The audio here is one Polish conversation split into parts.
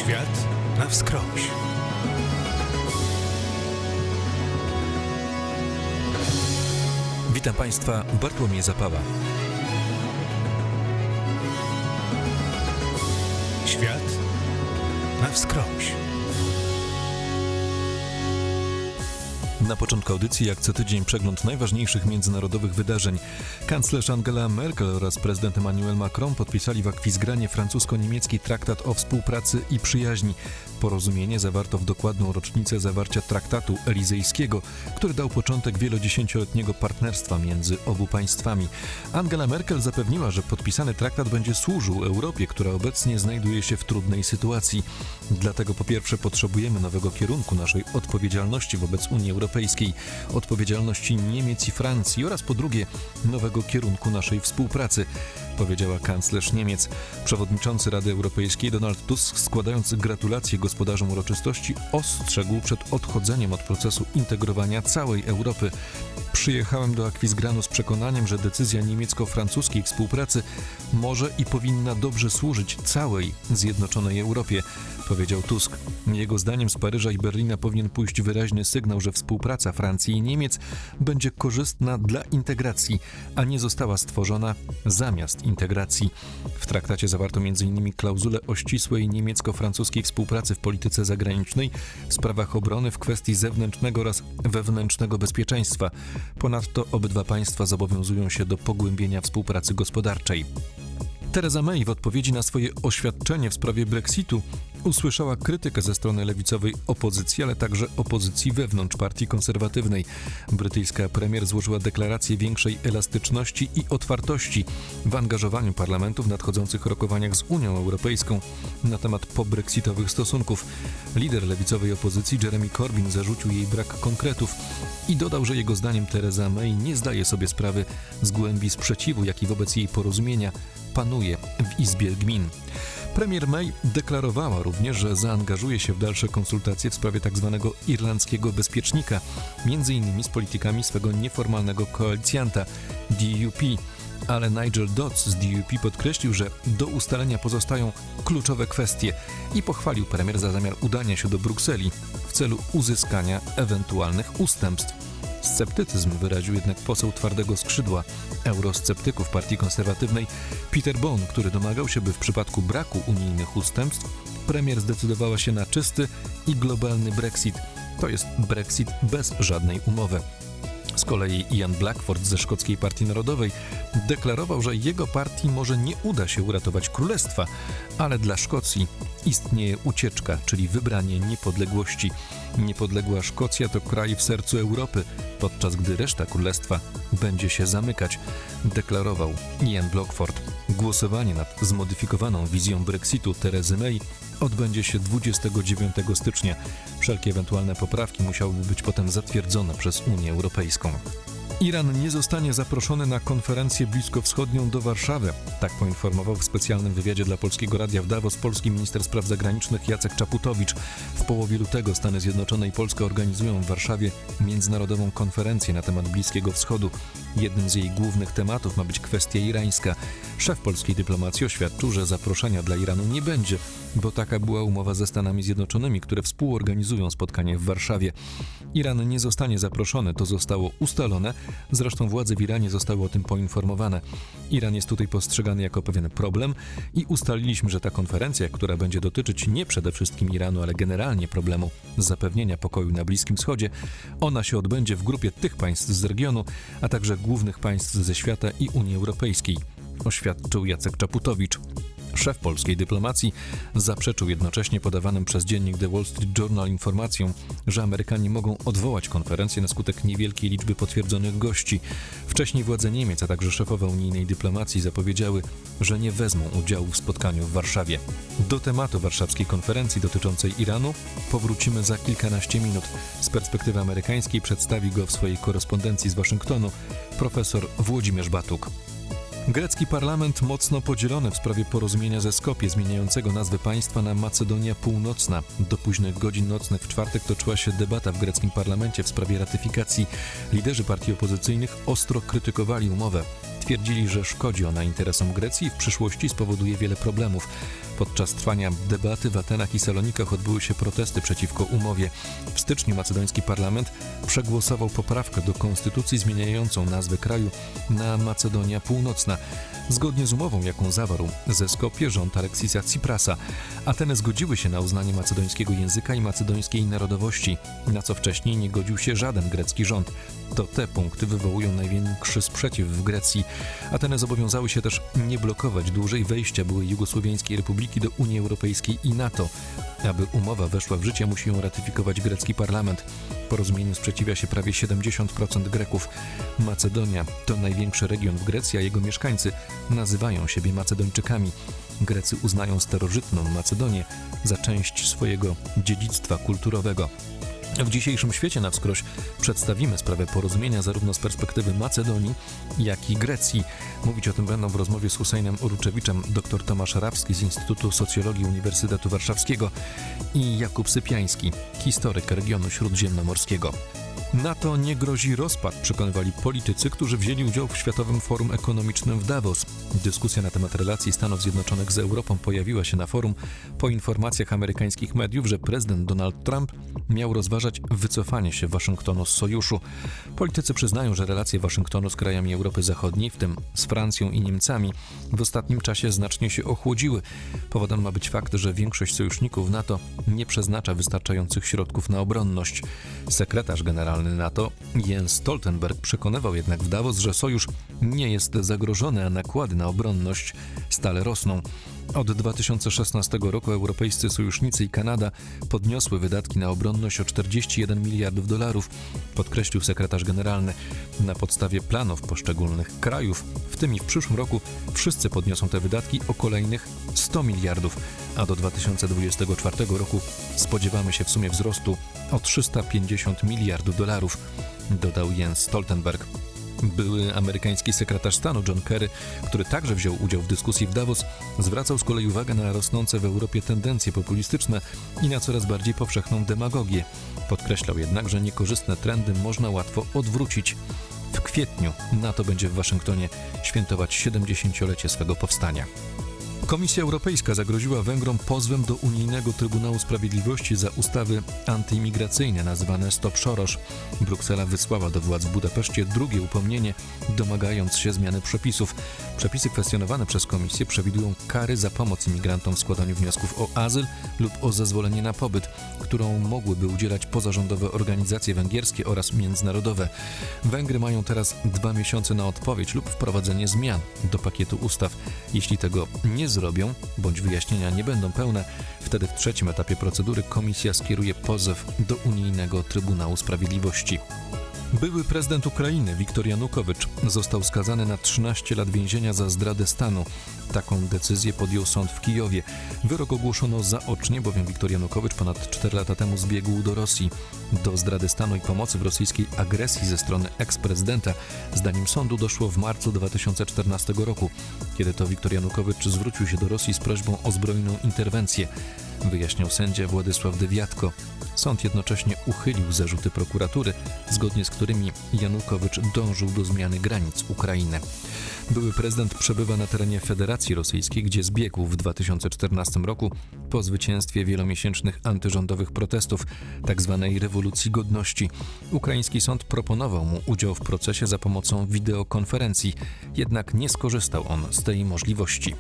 Świat na wskroś. Witam Państwa, Bartłomiej Zapała. Świat na wskroś. Na początku audycji, jak co tydzień, przegląd najważniejszych międzynarodowych wydarzeń. Kanclerz Angela Merkel oraz prezydent Emmanuel Macron podpisali w Akwizgranie francusko-niemiecki traktat o współpracy i przyjaźni. Porozumienie zawarto w dokładną rocznicę zawarcia traktatu elizejskiego, który dał początek wielodziesięcioletniego partnerstwa między obu państwami. Angela Merkel zapewniła, że podpisany traktat będzie służył Europie, która obecnie znajduje się w trudnej sytuacji. Dlatego po pierwsze potrzebujemy nowego kierunku naszej odpowiedzialności wobec Unii Europejskiej, odpowiedzialności Niemiec i Francji oraz po drugie nowego kierunku naszej współpracy, powiedziała kanclerz Niemiec. Przewodniczący Rady Europejskiej Donald Tusk, składając gratulacje gospodarzom uroczystości, ostrzegł przed odchodzeniem od procesu integrowania całej Europy. Przyjechałem do Akwizgranu z przekonaniem, że decyzja niemiecko-francuskiej współpracy może i powinna dobrze służyć całej zjednoczonej Europie, powiedział Tusk. Jego zdaniem z Paryża i Berlina powinien pójść wyraźny sygnał, że współpraca Francji i Niemiec będzie korzystna dla integracji, a nie została stworzona zamiast integracji. W traktacie zawarto m.in. klauzulę o ścisłej niemiecko-francuskiej współpracy w polityce zagranicznej, w sprawach obrony, w kwestii zewnętrznego oraz wewnętrznego bezpieczeństwa. Ponadto obydwa państwa zobowiązują się do pogłębienia współpracy gospodarczej. Theresa May w odpowiedzi na swoje oświadczenie w sprawie Brexitu usłyszała krytykę ze strony lewicowej opozycji, ale także opozycji wewnątrz partii konserwatywnej. Brytyjska premier złożyła deklarację większej elastyczności i otwartości w angażowaniu parlamentu w nadchodzących rokowaniach z Unią Europejską na temat pobrexitowych stosunków. Lider lewicowej opozycji Jeremy Corbyn zarzucił jej brak konkretów i dodał, że jego zdaniem Theresa May nie zdaje sobie sprawy z głębi sprzeciwu, jaki wobec jej porozumienia panuje w Izbie Gmin. Premier May deklarowała również, że zaangażuje się w dalsze konsultacje w sprawie tzw. irlandzkiego bezpiecznika, m.in. z politykami swego nieformalnego koalicjanta DUP, ale Nigel Dodds z DUP podkreślił, że do ustalenia pozostają kluczowe kwestie i pochwalił premier za zamiar udania się do Brukseli w celu uzyskania ewentualnych ustępstw. Sceptycyzm wyraził jednak poseł twardego skrzydła eurosceptyków partii konserwatywnej Peter Bone, który domagał się, by w przypadku braku unijnych ustępstw premier zdecydowała się na czysty i globalny Brexit, to jest Brexit bez żadnej umowy. Z kolei Ian Blackford ze Szkockiej Partii Narodowej deklarował, że jego partii może nie uda się uratować królestwa, ale dla Szkocji istnieje ucieczka, czyli wybranie niepodległości. Niepodległa Szkocja to kraj w sercu Europy, podczas gdy reszta królestwa będzie się zamykać, deklarował Ian Blackford. Głosowanie nad zmodyfikowaną wizją Brexitu Theresy May odbędzie się 29 stycznia. Wszelkie ewentualne poprawki musiałyby być potem zatwierdzone przez Unię Europejską. Iran nie zostanie zaproszony na konferencję bliskowschodnią do Warszawy. Tak poinformował w specjalnym wywiadzie dla Polskiego Radia w Davos polski minister spraw zagranicznych Jacek Czaputowicz. W połowie lutego Stany Zjednoczone i Polska organizują w Warszawie międzynarodową konferencję na temat Bliskiego Wschodu. Jednym z jej głównych tematów ma być kwestia irańska. Szef polskiej dyplomacji oświadczył, że zaproszenia dla Iranu nie będzie, bo taka była umowa ze Stanami Zjednoczonymi, które współorganizują spotkanie w Warszawie. Iran nie zostanie zaproszony, to zostało ustalone. Zresztą władze w Iranie zostały o tym poinformowane. Iran jest tutaj postrzegany jako pewien problem i ustaliliśmy, że ta konferencja, która będzie dotyczyć nie przede wszystkim Iranu, ale generalnie problemu zapewnienia pokoju na Bliskim Wschodzie, ona się odbędzie w grupie tych państw z regionu, a także głównych państw ze świata i Unii Europejskiej, oświadczył Jacek Czaputowicz. Szef polskiej dyplomacji zaprzeczył jednocześnie podawanym przez dziennik The Wall Street Journal informacjom, że Amerykanie mogą odwołać konferencję na skutek niewielkiej liczby potwierdzonych gości. Wcześniej władze Niemiec, a także szefowa unijnej dyplomacji zapowiedziały, że nie wezmą udziału w spotkaniu w Warszawie. Do tematu warszawskiej konferencji dotyczącej Iranu powrócimy za kilkanaście minut. Z perspektywy amerykańskiej przedstawi go w swojej korespondencji z Waszyngtonu profesor Włodzimierz Batuk. Grecki parlament mocno podzielony w sprawie porozumienia ze Skopje zmieniającego nazwę państwa na Macedonia Północna. Do późnych godzin nocnych w czwartek toczyła się debata w greckim parlamencie w sprawie ratyfikacji. Liderzy partii opozycyjnych ostro krytykowali umowę. Twierdzili, że szkodzi ona interesom Grecji i w przyszłości spowoduje wiele problemów. Podczas trwania debaty w Atenach i Salonikach odbyły się protesty przeciwko umowie. W styczniu macedoński parlament przegłosował poprawkę do konstytucji zmieniającą nazwę kraju na Macedonia Północna. Zgodnie z umową, jaką zawarł ze Skopje rząd Aleksisa Tsiprasa, Ateny zgodziły się na uznanie macedońskiego języka i macedońskiej narodowości, na co wcześniej nie godził się żaden grecki rząd. To te punkty wywołują największy sprzeciw w Grecji. Ateny zobowiązały się też nie blokować dłużej wejścia byłej Jugosłowiańskiej Republiki do Unii Europejskiej i NATO. Aby umowa weszła w życie, musi ją ratyfikować grecki parlament. Porozumieniu sprzeciwia się prawie 70% Greków. Macedonia to największy region w Grecji, a jego mieszkańcy nazywają siebie Macedończykami. Grecy uznają starożytną Macedonię za część swojego dziedzictwa kulturowego. W dzisiejszym świecie na wskroś przedstawimy sprawę porozumienia zarówno z perspektywy Macedonii, jak i Grecji. Mówić o tym będą w rozmowie z Husseinem Oruczewiczem dr Tomasz Rawski z Instytutu Socjologii Uniwersytetu Warszawskiego i Jakub Sypiański, historyk regionu śródziemnomorskiego. NATO nie grozi rozpad, przekonywali politycy, którzy wzięli udział w Światowym Forum Ekonomicznym w Davos. Dyskusja na temat relacji Stanów Zjednoczonych z Europą pojawiła się na forum po informacjach amerykańskich mediów, że prezydent Donald Trump miał rozważać wycofanie się Waszyngtonu z sojuszu. Politycy przyznają, że relacje Waszyngtonu z krajami Europy Zachodniej, w tym z Francją i Niemcami, w ostatnim czasie znacznie się ochłodziły. Powodem ma być fakt, że większość sojuszników NATO nie przeznacza wystarczających środków na obronność. Sekretarz generalny NATO Jens Stoltenberg przekonywał jednak w Davos, że sojusz nie jest zagrożony, a nakłady na obronność stale rosną. Od 2016 roku europejscy sojusznicy i Kanada podniosły wydatki na obronność o 41 miliardów dolarów, podkreślił sekretarz generalny. Na podstawie planów poszczególnych krajów, w tym i w przyszłym roku, wszyscy podniosą te wydatki o kolejnych 100 miliardów, a do 2024 roku spodziewamy się w sumie wzrostu o 350 miliardów dolarów, dodał Jens Stoltenberg. Były amerykański sekretarz stanu John Kerry, który także wziął udział w dyskusji w Davos, zwracał z kolei uwagę na rosnące w Europie tendencje populistyczne i na coraz bardziej powszechną demagogię. Podkreślał jednak, że niekorzystne trendy można łatwo odwrócić. W kwietniu NATO będzie w Waszyngtonie świętować 70-lecie swego powstania. Komisja Europejska zagroziła Węgrom pozwem do Unijnego Trybunału Sprawiedliwości za ustawy antyimigracyjne nazywane Stop Soros. Bruksela wysłała do władz w Budapeszcie drugie upomnienie, domagając się zmiany przepisów. Przepisy kwestionowane przez Komisję przewidują kary za pomoc imigrantom w składaniu wniosków o azyl lub o zezwolenie na pobyt, którą mogłyby udzielać pozarządowe organizacje węgierskie oraz międzynarodowe. Węgry mają teraz 2 miesiące na odpowiedź lub wprowadzenie zmian do pakietu ustaw. Jeśli tego nie zrobią, bądź wyjaśnienia nie będą pełne, wtedy w trzecim etapie procedury Komisja skieruje pozew do Unijnego Trybunału Sprawiedliwości. Były prezydent Ukrainy Wiktor Janukowycz został skazany na 13 lat więzienia za zdradę stanu. Taką decyzję podjął sąd w Kijowie. Wyrok ogłoszono zaocznie, bowiem Wiktor Janukowycz ponad 4 lata temu zbiegł do Rosji. Do zdrady stanu i pomocy w rosyjskiej agresji ze strony eksprezydenta, zdaniem sądu, doszło w marcu 2014 roku, kiedy to Wiktor Janukowycz zwrócił się do Rosji z prośbą o zbrojną interwencję, wyjaśniał sędzia Władysław Dewiatko. Sąd jednocześnie uchylił zarzuty prokuratury, zgodnie z którymi Janukowycz dążył do zmiany granic Ukrainy. Były prezydent przebywa na terenie Federacji Rosyjskiej, gdzie zbiegł w 2014 roku po zwycięstwie wielomiesięcznych antyrządowych protestów, tzw. rewolucji godności. Ukraiński sąd proponował mu udział w procesie za pomocą wideokonferencji, jednak nie skorzystał on z tej możliwości.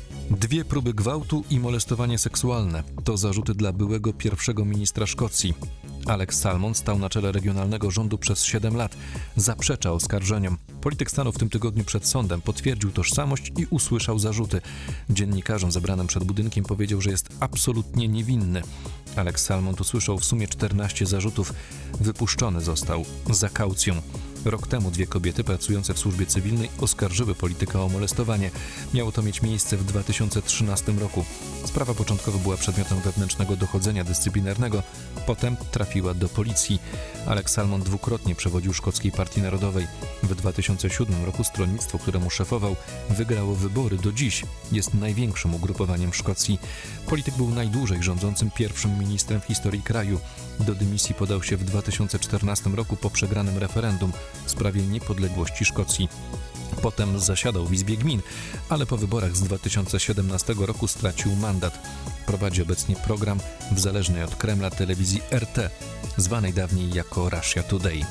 2 próby gwałtu i molestowanie seksualne to zarzuty dla byłego pierwszego ministra Szkocji. Alex Salmond stał na czele regionalnego rządu przez 7 lat. Zaprzecza oskarżeniom. Polityk stanął w tym tygodniu przed sądem, potwierdził tożsamość i usłyszał zarzuty. Dziennikarzom zebranym przed budynkiem powiedział, że jest absolutnie niewinny. Alex Salmond usłyszał w sumie 14 zarzutów. Wypuszczony został za kaucją. Rok temu 2 kobiety pracujące w służbie cywilnej oskarżyły polityka o molestowanie. Miało to mieć miejsce w 2013 roku. Sprawa początkowo była przedmiotem wewnętrznego dochodzenia dyscyplinarnego, potem trafiła do policji. Alex Salmond dwukrotnie przewodził Szkockiej Partii Narodowej. W 2007 roku stronnictwo, któremu szefował, wygrało wybory. Do dziś jest największym ugrupowaniem w Szkocji. Polityk był najdłużej rządzącym pierwszym ministrem w historii kraju. Do dymisji podał się w 2014 roku po przegranym referendum w sprawie niepodległości Szkocji. Potem zasiadał w Izbie Gmin, ale po wyborach z 2017 roku stracił mandat. Prowadzi obecnie program w zależnej od Kremla telewizji RT, zwanej dawniej jako Russia Today.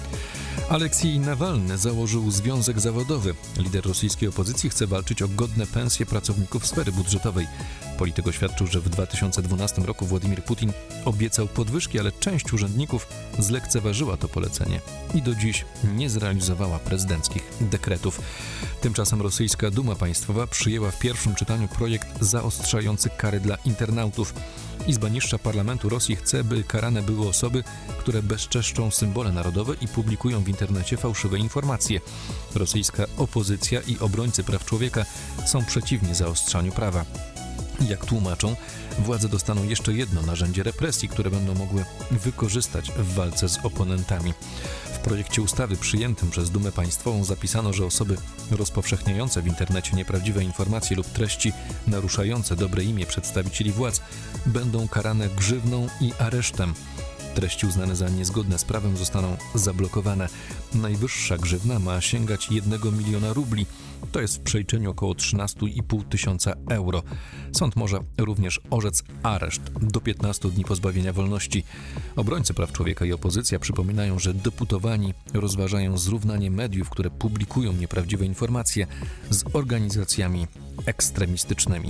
Aleksiej Nawalny założył związek zawodowy. Lider rosyjskiej opozycji chce walczyć o godne pensje pracowników sfery budżetowej. Polityk oświadczył, że w 2012 roku Władimir Putin obiecał podwyżki, ale część urzędników zlekceważyła to polecenie i do dziś nie zrealizowała prezydenckich dekretów. Tymczasem rosyjska Duma Państwowa przyjęła w pierwszym czytaniu projekt zaostrzający kary dla internautów. Izba Niższa Parlamentu Rosji chce, by karane były osoby, które bezczeszczą symbole narodowe i publikują w internecie fałszywe informacje. Rosyjska opozycja i obrońcy praw człowieka są przeciwni zaostrzaniu prawa. Jak tłumaczą, władze dostaną jeszcze jedno narzędzie represji, które będą mogły wykorzystać w walce z oponentami. W projekcie ustawy przyjętym przez Dumę Państwową zapisano, że osoby rozpowszechniające w internecie nieprawdziwe informacje lub treści naruszające dobre imię przedstawicieli władz będą karane grzywną i aresztem. Treści uznane za niezgodne z prawem zostaną zablokowane. Najwyższa grzywna ma sięgać 1 miliona rubli. To jest w przeliczeniu około 13,5 tysiąca euro. Sąd może również orzec areszt do 15 dni pozbawienia wolności. Obrońcy praw człowieka i opozycja przypominają, że deputowani rozważają zrównanie mediów, które publikują nieprawdziwe informacje, z organizacjami ekstremistycznymi.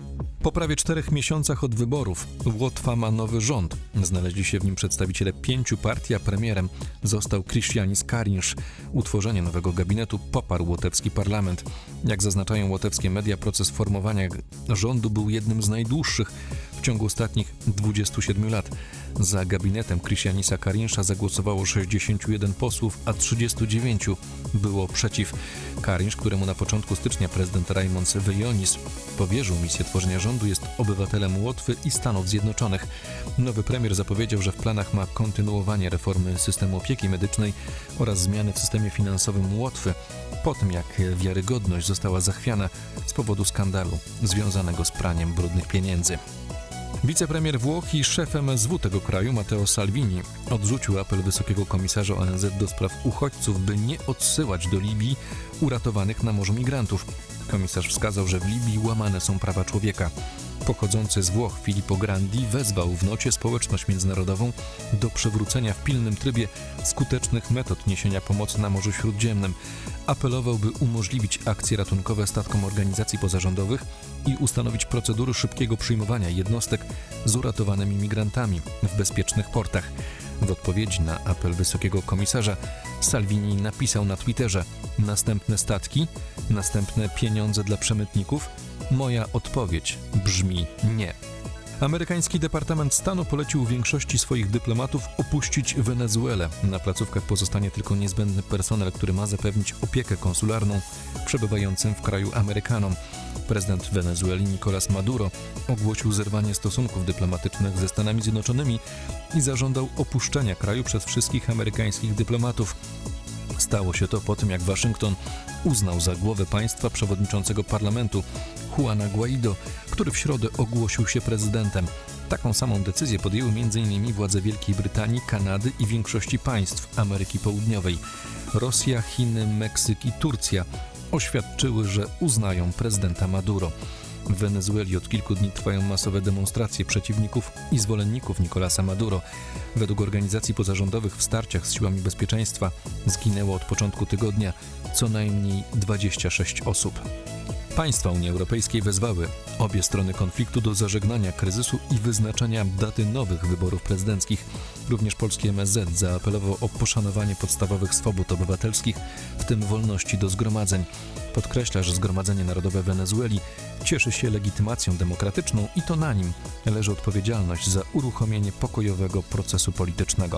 Po prawie 4 miesiącach od wyborów Łotwa ma nowy rząd. Znaleźli się w nim przedstawiciele 5 partii, a premierem został Krišjānis Kariņš. Utworzenie nowego gabinetu poparł łotewski parlament. Jak zaznaczają łotewskie media, proces formowania rządu był jednym z najdłuższych w ciągu ostatnich 27 lat. Za gabinetem Krišjānisa Kariņša zagłosowało 61 posłów, a 39 było przeciw. Kariņš, któremu na początku stycznia prezydent Raimonds Vejonis powierzył misję tworzenia rządu, jest obywatelem Łotwy i Stanów Zjednoczonych. Nowy premier zapowiedział, że w planach ma kontynuowanie reformy systemu opieki medycznej oraz zmiany w systemie finansowym Łotwy, po tym jak wiarygodność została zachwiana z powodu skandalu związanego z praniem brudnych pieniędzy. Wicepremier Włoch i szef MSW tego kraju, Matteo Salvini, odrzucił apel Wysokiego Komisarza ONZ do spraw uchodźców, by nie odsyłać do Libii uratowanych na morzu migrantów. Komisarz wskazał, że w Libii łamane są prawa człowieka. Pochodzący z Włoch Filippo Grandi wezwał w nocie społeczność międzynarodową do przywrócenia w pilnym trybie skutecznych metod niesienia pomocy na Morzu Śródziemnym. Apelował, by umożliwić akcje ratunkowe statkom organizacji pozarządowych i ustanowić procedury szybkiego przyjmowania jednostek z uratowanymi migrantami w bezpiecznych portach. W odpowiedzi na apel Wysokiego Komisarza Salvini napisał na Twitterze: następne statki, następne pieniądze dla przemytników. Moja odpowiedź brzmi nie. Amerykański Departament Stanu polecił większości swoich dyplomatów opuścić Wenezuelę. Na placówkach pozostanie tylko niezbędny personel, który ma zapewnić opiekę konsularną przebywającym w kraju Amerykanom. Prezydent Wenezueli Nicolás Maduro ogłosił zerwanie stosunków dyplomatycznych ze Stanami Zjednoczonymi i zażądał opuszczenia kraju przez wszystkich amerykańskich dyplomatów. Stało się to po tym, jak Waszyngton uznał za głowę państwa przewodniczącego parlamentu Juana Guaido, który w środę ogłosił się prezydentem. Taką samą decyzję podjęły m.in. władze Wielkiej Brytanii, Kanady i większości państw Ameryki Południowej. Rosja, Chiny, Meksyk i Turcja oświadczyły, że uznają prezydenta Maduro. W Wenezueli od kilku dni trwają masowe demonstracje przeciwników i zwolenników Nicolasa Maduro. Według organizacji pozarządowych w starciach z siłami bezpieczeństwa zginęło od początku tygodnia co najmniej 26 osób. Państwa Unii Europejskiej wezwały obie strony konfliktu do zażegnania kryzysu i wyznaczenia daty nowych wyborów prezydenckich. Również polski MSZ zaapelował o poszanowanie podstawowych swobód obywatelskich, w tym wolności do zgromadzeń. Podkreśla, że Zgromadzenie Narodowe Wenezueli cieszy się legitymacją demokratyczną i to na nim leży odpowiedzialność za uruchomienie pokojowego procesu politycznego.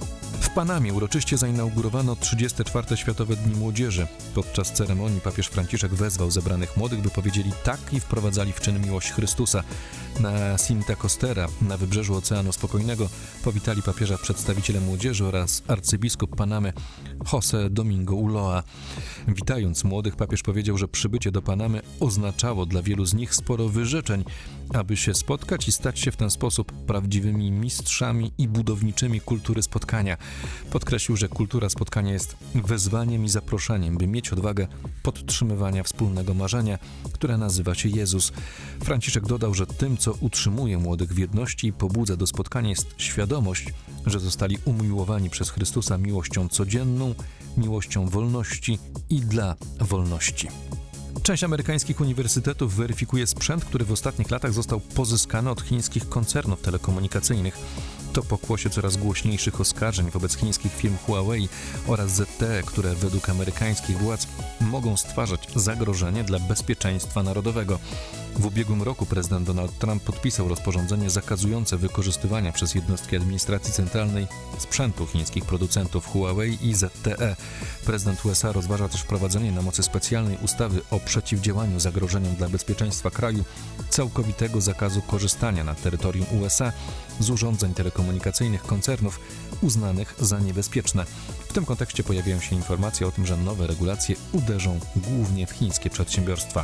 W Panamie uroczyście zainaugurowano 34. Światowe Dni Młodzieży. Podczas ceremonii papież Franciszek wezwał zebranych młodych, by powiedzieli tak i wprowadzali w czyn miłość Chrystusa. Na Cinta Costera na wybrzeżu Oceanu Spokojnego powitali papieża przedstawiciele młodzieży oraz arcybiskup Panamy José Domingo Ulloa. Witając młodych, papież powiedział, że przybycie do Panamy oznaczało dla wielu z nich sporo wyrzeczeń, aby się spotkać i stać się w ten sposób prawdziwymi mistrzami i budowniczymi kultury spotkania. Podkreślił, że kultura spotkania jest wezwaniem i zaproszeniem, by mieć odwagę podtrzymywania wspólnego marzenia, które nazywa się Jezus. Franciszek dodał, że tym, co utrzymuje młodych w jedności i pobudza do spotkania, jest świadomość, że zostali umiłowani przez Chrystusa miłością codzienną, miłością wolności i dla wolności. Część amerykańskich uniwersytetów weryfikuje sprzęt, który w ostatnich latach został pozyskany od chińskich koncernów telekomunikacyjnych. To pokłosie coraz głośniejszych oskarżeń wobec chińskich firm Huawei oraz ZTE, które według amerykańskich władz mogą stwarzać zagrożenie dla bezpieczeństwa narodowego. W ubiegłym roku prezydent Donald Trump podpisał rozporządzenie zakazujące wykorzystywania przez jednostki administracji centralnej sprzętu chińskich producentów Huawei i ZTE. Prezydent USA rozważa też wprowadzenie na mocy specjalnej ustawy o przeciwdziałaniu zagrożeniom dla bezpieczeństwa kraju całkowitego zakazu korzystania na terytorium USA z urządzeń telekomunikacyjnych koncernów uznanych za niebezpieczne. W tym kontekście pojawiają się informacje o tym, że nowe regulacje uderzą głównie w chińskie przedsiębiorstwa.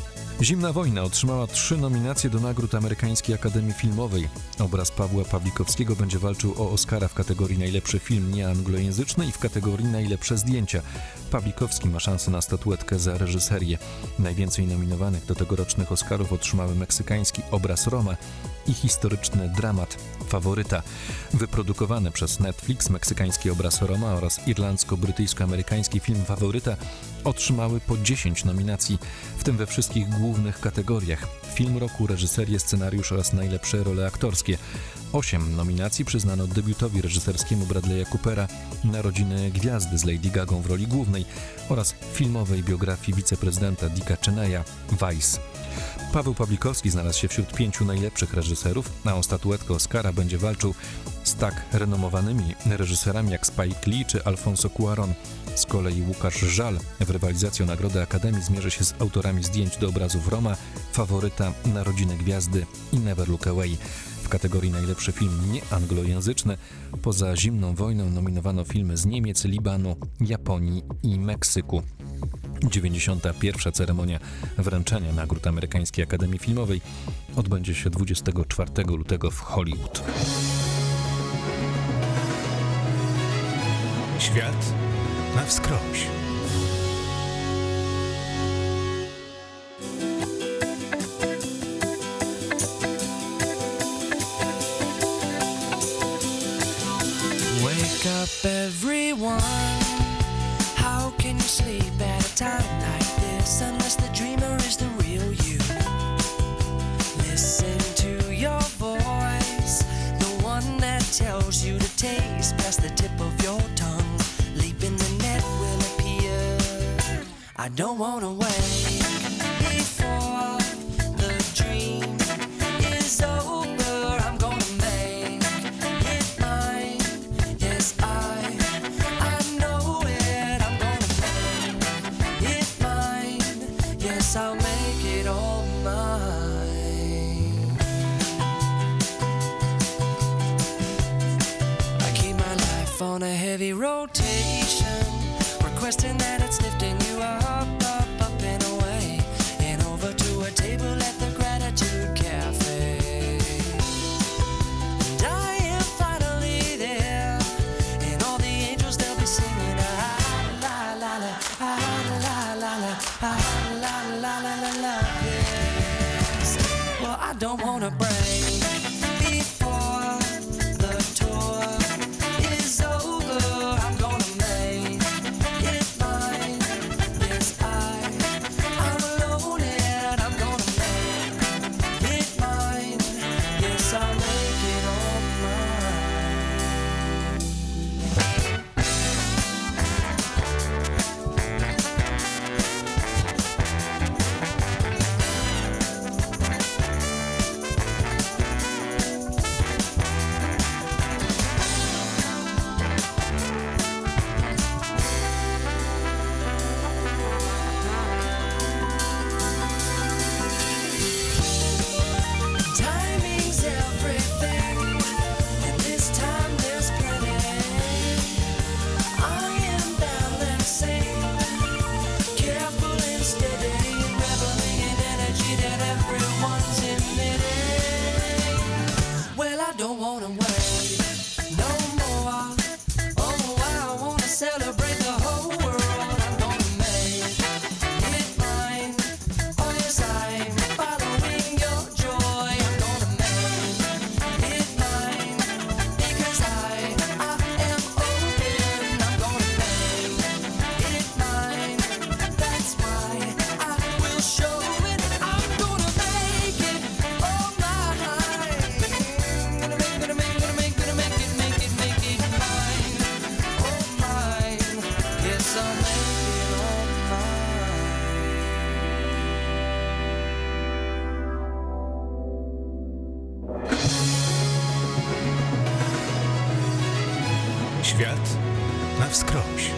Zimna wojna otrzymała 3 nominacje do nagród Amerykańskiej Akademii Filmowej. Obraz Pawła Pawlikowskiego będzie walczył o Oscara w kategorii najlepszy film nieanglojęzyczny i w kategorii najlepsze zdjęcia. Pawlikowski ma szansę na statuetkę za reżyserię. Najwięcej nominowanych do tegorocznych Oscarów otrzymały meksykański Obraz Roma i historyczny dramat Faworyta. Wyprodukowany przez Netflix meksykański Obraz Roma oraz irlandzko-brytyjsko-amerykański film Faworyta otrzymały po 10 nominacji, w tym we wszystkich głównych kategoriach: film roku, reżyserię, scenariusz oraz najlepsze role aktorskie. 8 nominacji przyznano debiutowi reżyserskiemu Bradley'a Coopera Narodziny Gwiazdy z Lady Gagą w roli głównej oraz filmowej biografii wiceprezydenta Dicka Cheneya Vice. Paweł Pawlikowski znalazł się wśród 5 najlepszych reżyserów, a o statuetkę Oscara będzie walczył z tak renomowanymi reżyserami jak Spike Lee czy Alfonso Cuarón. Z kolei Łukasz Żal w rywalizacji o Nagrodę Akademii zmierzy się z autorami zdjęć do obrazów Roma, Faworyta, Narodziny Gwiazdy i Never Look Away. W kategorii najlepszy film nieanglojęzyczny poza zimną wojną nominowano filmy z Niemiec, Libanu, Japonii i Meksyku. 91. ceremonia wręczenia nagród Amerykańskiej Akademii Filmowej odbędzie się 24 lutego w Hollywood. Świat na wskroś. Wake up everyone. How can you sleep at a time like this unless the dreamer is the real you? Listen to your voice, the one that tells you to taste past the tip of your tongue. Leap in the net will appear. I don't wanna wait before the dream is over. I'm gonna make it mine. Yes, I know it. I'm gonna make it mine. Yes, I'll make it all mine. I keep my life on a heavy rotation, requesting that it's lifting you up, up, up and away, and over to a table at the Gratitude Cafe. And I am finally there, and all the angels they'll be singing la la la la la la la la la la la la. Yes. Well, I don't wanna break before the tour is over. I'm gonna make it mine. Yes, I'm alone and I'm gonna make it mine. Yes, I'll make it all mine. Świat na wskroś.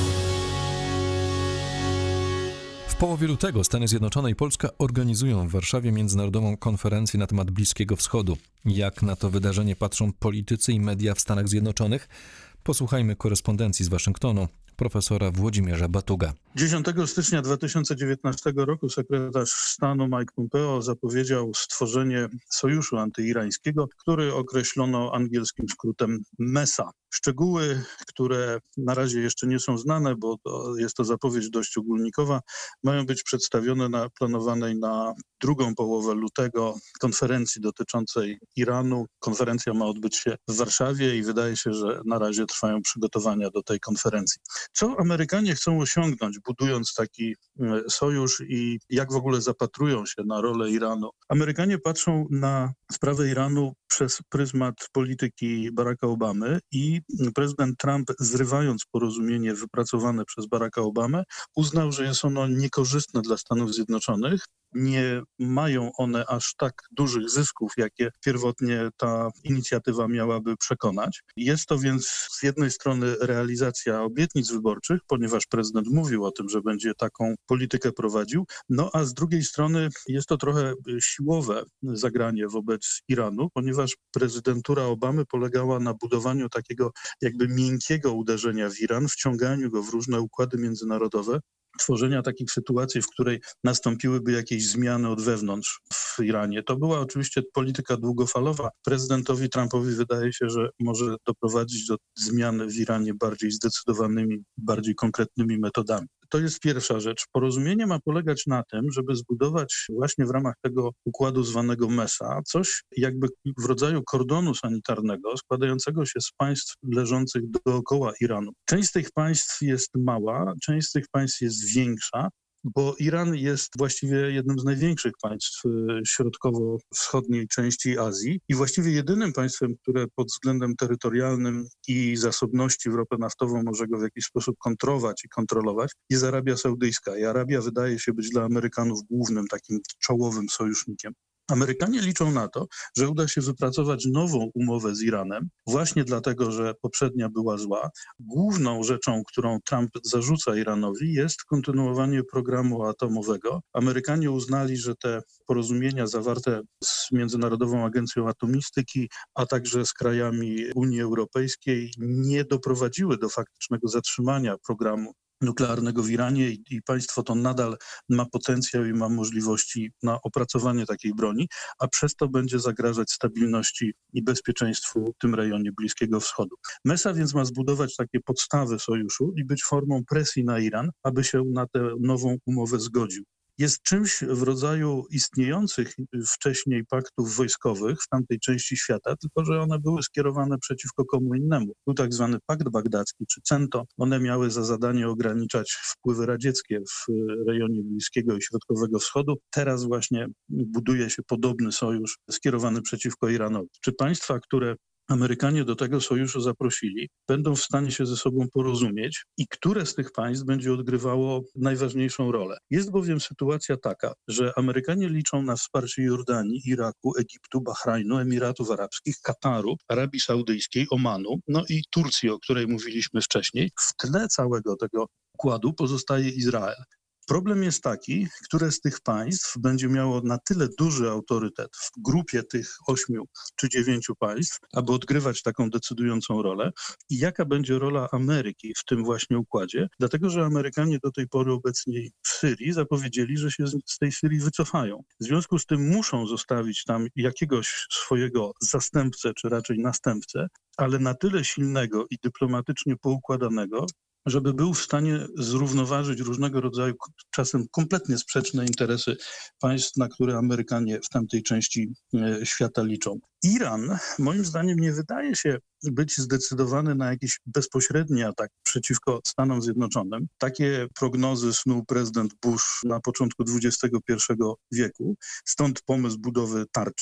W połowie lutego Stany Zjednoczone i Polska organizują w Warszawie międzynarodową konferencję na temat Bliskiego Wschodu. Jak na to wydarzenie patrzą politycy i media w Stanach Zjednoczonych? Posłuchajmy korespondencji z Waszyngtonu profesora Włodzimierza Batuga. 10 stycznia 2019 roku sekretarz stanu Mike Pompeo zapowiedział stworzenie sojuszu antyirańskiego, który określono angielskim skrótem MESA. Szczegóły, które na razie jeszcze nie są znane, bo jest to zapowiedź dość ogólnikowa, mają być przedstawione na planowanej na drugą połowę lutego konferencji dotyczącej Iranu. Konferencja ma odbyć się w Warszawie i wydaje się, że na razie trwają przygotowania do tej konferencji. Co Amerykanie chcą osiągnąć, budując taki sojusz i jak w ogóle zapatrują się na rolę Iranu? Amerykanie patrzą na sprawę Iranu przez pryzmat polityki Baracka Obamy i prezydent Trump, zrywając porozumienie wypracowane przez Baracka Obamę, uznał, że jest ono niekorzystne dla Stanów Zjednoczonych. Nie mają one aż tak dużych zysków, jakie pierwotnie ta inicjatywa miałaby przekonać. Jest to więc z jednej strony realizacja obietnic wyborczych, ponieważ prezydent mówił o tym, że będzie taką politykę prowadził, a z drugiej strony jest to trochę siłowe zagranie wobec Iranu, ponieważ prezydentura Obamy polegała na budowaniu takiego jakby miękkiego uderzenia w Iran, wciąganiu go w różne układy międzynarodowe, tworzenia takich sytuacji, w której nastąpiłyby jakieś zmiany od wewnątrz w Iranie. To była oczywiście polityka długofalowa. Prezydentowi Trumpowi wydaje się, że może doprowadzić do zmian w Iranie bardziej zdecydowanymi, bardziej konkretnymi metodami. To jest pierwsza rzecz. Porozumienie ma polegać na tym, żeby zbudować właśnie w ramach tego układu zwanego MESA coś jakby w rodzaju kordonu sanitarnego składającego się z państw leżących dookoła Iranu. Część z tych państw jest mała, część z tych państw jest większa, bo Iran jest właściwie jednym z największych państw środkowo-wschodniej części Azji i właściwie jedynym państwem, które pod względem terytorialnym i zasobności w ropę naftową może go w jakiś sposób kontrolować i kontrolować, jest Arabia Saudyjska. I Arabia wydaje się być dla Amerykanów głównym takim czołowym sojusznikiem. Amerykanie liczą na to, że uda się wypracować nową umowę z Iranem, właśnie dlatego, że poprzednia była zła. Główną rzeczą, którą Trump zarzuca Iranowi, jest kontynuowanie programu atomowego. Amerykanie uznali, że te porozumienia zawarte z Międzynarodową Agencją Atomistyki, a także z krajami Unii Europejskiej nie doprowadziły do faktycznego zatrzymania programu nuklearnego w Iranie i państwo to nadal ma potencjał i ma możliwości na opracowanie takiej broni, a przez to będzie zagrażać stabilności i bezpieczeństwu w tym rejonie Bliskiego Wschodu. MESA więc ma zbudować takie podstawy sojuszu i być formą presji na Iran, aby się na tę nową umowę zgodził. Jest czymś w rodzaju istniejących wcześniej paktów wojskowych w tamtej części świata, tylko że one były skierowane przeciwko komu innemu. Był tak zwany Pakt Bagdacki czy CENTO. One miały za zadanie ograniczać wpływy radzieckie w rejonie Bliskiego i Środkowego Wschodu. Teraz właśnie buduje się podobny sojusz skierowany przeciwko Iranowi. Czy państwa, które Amerykanie do tego sojuszu zaprosili, będą w stanie się ze sobą porozumieć i które z tych państw będzie odgrywało najważniejszą rolę. Jest bowiem sytuacja taka, że Amerykanie liczą na wsparcie Jordanii, Iraku, Egiptu, Bahrajnu, Emiratów Arabskich, Kataru, Arabii Saudyjskiej, Omanu, i Turcji, o której mówiliśmy wcześniej. W tle całego tego układu pozostaje Izrael. Problem jest taki, które z tych państw będzie miało na tyle duży autorytet w grupie tych 8 czy 9 państw, aby odgrywać taką decydującą rolę i jaka będzie rola Ameryki w tym właśnie układzie, dlatego że Amerykanie do tej pory obecni w Syrii zapowiedzieli, że się z tej Syrii wycofają. W związku z tym muszą zostawić tam jakiegoś swojego zastępcę, czy raczej następcę, ale na tyle silnego i dyplomatycznie poukładanego, żeby był w stanie zrównoważyć różnego rodzaju, czasem kompletnie sprzeczne interesy państw, na które Amerykanie w tamtej części świata liczą. Iran, moim zdaniem, nie wydaje się być zdecydowany na jakiś bezpośredni atak przeciwko Stanom Zjednoczonym. Takie prognozy snuł prezydent Bush na początku XXI wieku, stąd pomysł budowy tarczy.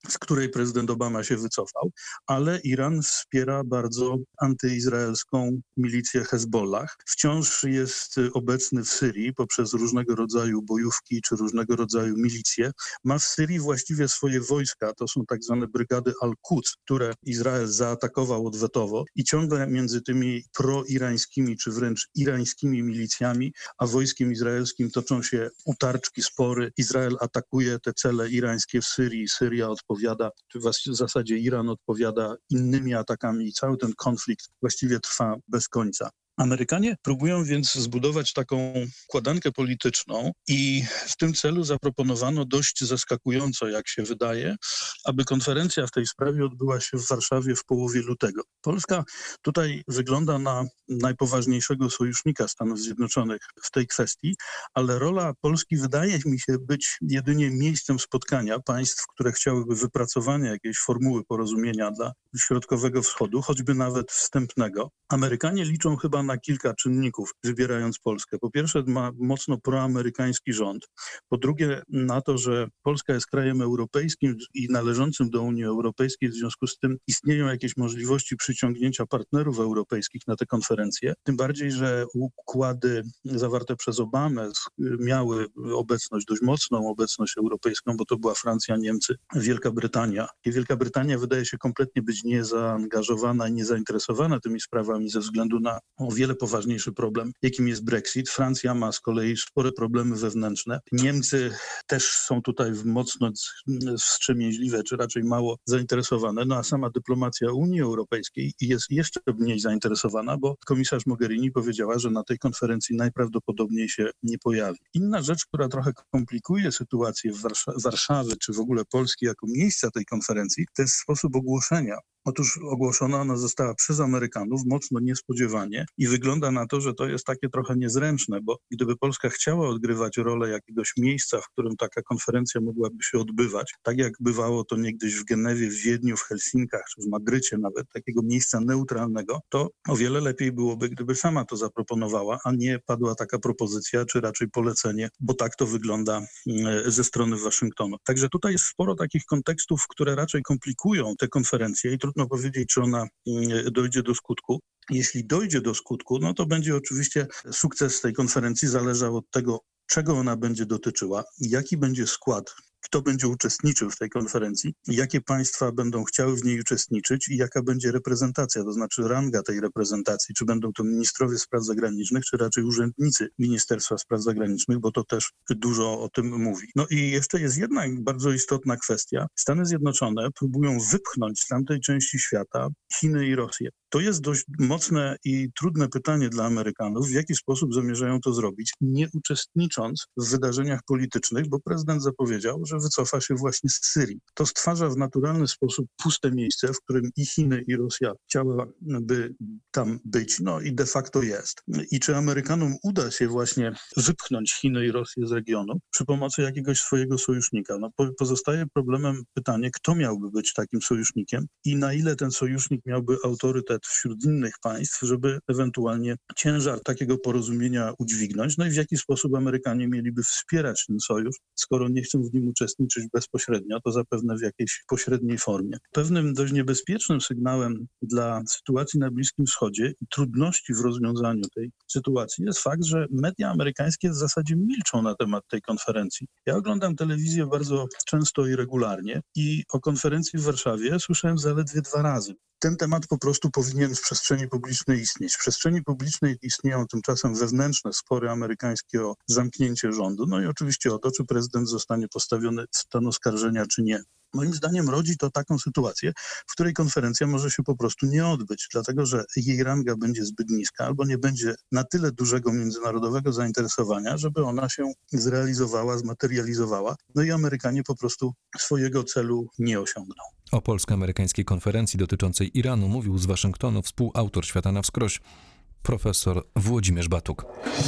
z której prezydent Obama się wycofał, ale Iran wspiera bardzo antyizraelską milicję Hezbollah. Wciąż jest obecny w Syrii poprzez różnego rodzaju bojówki czy różnego rodzaju milicje. Ma w Syrii właściwie swoje wojska, to są tak zwane brygady Al-Quds, które Izrael zaatakował odwetowo i ciągle między tymi proirańskimi czy wręcz irańskimi milicjami a wojskiem izraelskim toczą się utarczki, spory. Izrael atakuje te cele irańskie w Syrii, Syria odpowiada, czy w zasadzie Iran odpowiada innymi atakami i cały ten konflikt właściwie trwa bez końca. Amerykanie próbują więc zbudować taką układankę polityczną i w tym celu zaproponowano dość zaskakująco, jak się wydaje, aby konferencja w tej sprawie odbyła się w Warszawie w połowie lutego. Polska tutaj wygląda na najpoważniejszego sojusznika Stanów Zjednoczonych w tej kwestii, ale rola Polski wydaje mi się być jedynie miejscem spotkania państw, które chciałyby wypracowania jakiejś formuły porozumienia dla Środkowego Wschodu, choćby nawet wstępnego. Amerykanie liczą chyba na kilka czynników, wybierając Polskę. Po pierwsze, ma mocno proamerykański rząd. Po drugie, na to, że Polska jest krajem europejskim i należącym do Unii Europejskiej, w związku z tym istnieją jakieś możliwości przyciągnięcia partnerów europejskich na tę konferencję. Tym bardziej, że układy zawarte przez Obamę miały obecność, dość mocną obecność europejską, bo to była Francja, Niemcy, Wielka Brytania. I Wielka Brytania wydaje się kompletnie być niezaangażowana i niezainteresowana tymi sprawami ze względu na o wiele poważniejszy problem, jakim jest Brexit. Francja ma z kolei spore problemy wewnętrzne. Niemcy też są tutaj mocno wstrzemięźliwe, czy raczej mało zainteresowane. No a sama dyplomacja Unii Europejskiej jest jeszcze mniej zainteresowana, bo komisarz Mogherini powiedziała, że na tej konferencji najprawdopodobniej się nie pojawi. Inna rzecz, która trochę komplikuje sytuację w Warszawy, czy w ogóle Polski jako miejsca tej konferencji, to jest sposób ogłoszenia. Otóż ogłoszona ona została przez Amerykanów mocno niespodziewanie i wygląda na to, że to jest takie trochę niezręczne, bo gdyby Polska chciała odgrywać rolę jakiegoś miejsca, w którym taka konferencja mogłaby się odbywać, tak jak bywało to niegdyś w Genewie, w Wiedniu, w Helsinkach czy w Madrycie nawet, takiego miejsca neutralnego, to o wiele lepiej byłoby, gdyby sama to zaproponowała, a nie padła taka propozycja, czy raczej polecenie, bo tak to wygląda ze strony Waszyngtonu. Także tutaj jest sporo takich kontekstów, które raczej komplikują tę konferencję i trudno powiedzieć, czy ona dojdzie do skutku. Jeśli dojdzie do skutku, no to będzie oczywiście sukces tej konferencji zależał od tego, czego ona będzie dotyczyła, jaki będzie skład, kto będzie uczestniczył w tej konferencji, jakie państwa będą chciały w niej uczestniczyć i jaka będzie reprezentacja, to znaczy ranga tej reprezentacji, czy będą to ministrowie spraw zagranicznych, czy raczej urzędnicy Ministerstwa Spraw Zagranicznych, bo to też dużo o tym mówi. No i jeszcze jest jedna bardzo istotna kwestia. Stany Zjednoczone próbują wypchnąć z tamtej części świata Chiny i Rosję. To jest dość mocne i trudne pytanie dla Amerykanów, w jaki sposób zamierzają to zrobić, nie uczestnicząc w wydarzeniach politycznych, bo prezydent zapowiedział, że wycofa się właśnie z Syrii. To stwarza w naturalny sposób puste miejsce, w którym i Chiny, i Rosja chciałyby tam być, no i de facto jest. I czy Amerykanom uda się właśnie wypchnąć Chiny i Rosję z regionu przy pomocy jakiegoś swojego sojusznika? No pozostaje problemem pytanie, kto miałby być takim sojusznikiem i na ile ten sojusznik miałby autorytet wśród innych państw, żeby ewentualnie ciężar takiego porozumienia udźwignąć, no i w jaki sposób Amerykanie mieliby wspierać ten sojusz, skoro nie chcą w nim uczestniczyć bezpośrednio, to zapewne w jakiejś pośredniej formie. Pewnym dość niebezpiecznym sygnałem dla sytuacji na Bliskim Wschodzie i trudności w rozwiązaniu tej sytuacji jest fakt, że media amerykańskie w zasadzie milczą na temat tej konferencji. Ja oglądam telewizję bardzo często i regularnie i o konferencji w Warszawie słyszałem zaledwie 2 razy. Ten temat po prostu powinien w przestrzeni publicznej istnieć. W przestrzeni publicznej istnieją tymczasem wewnętrzne spory amerykańskie o zamknięcie rządu, no i oczywiście o to, czy prezydent zostanie postawiony w stan oskarżenia, czy nie. Moim zdaniem rodzi to taką sytuację, w której konferencja może się po prostu nie odbyć, dlatego że jej ranga będzie zbyt niska albo nie będzie na tyle dużego międzynarodowego zainteresowania, żeby ona się zrealizowała, zmaterializowała, no i Amerykanie po prostu swojego celu nie osiągną. O polsko-amerykańskiej konferencji dotyczącej Iranu mówił z Waszyngtonu współautor Świata na wskroś, profesor Włodzimierz Batuk.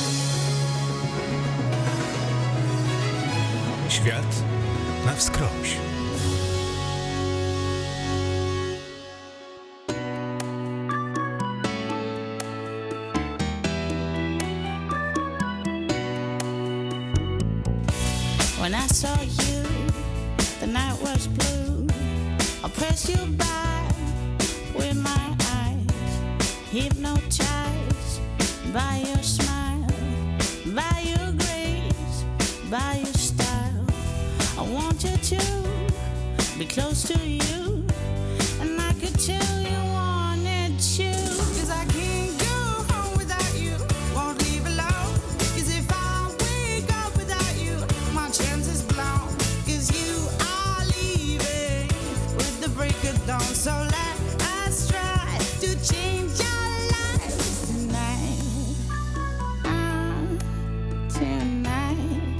Świat na wskroś. When I saw you, the night was blue. pass you by with my eyes, hypnotized by your smile, by your grace, by your style. I want you to be close to you, and I could tell you wanted to. 'Cause I can't go home without you, won't leave alone. 'Cause if I wake up without you, my chance is blown. 'Cause you are leaving with the break of dawn. So let us try to change our lives tonight. Tonight.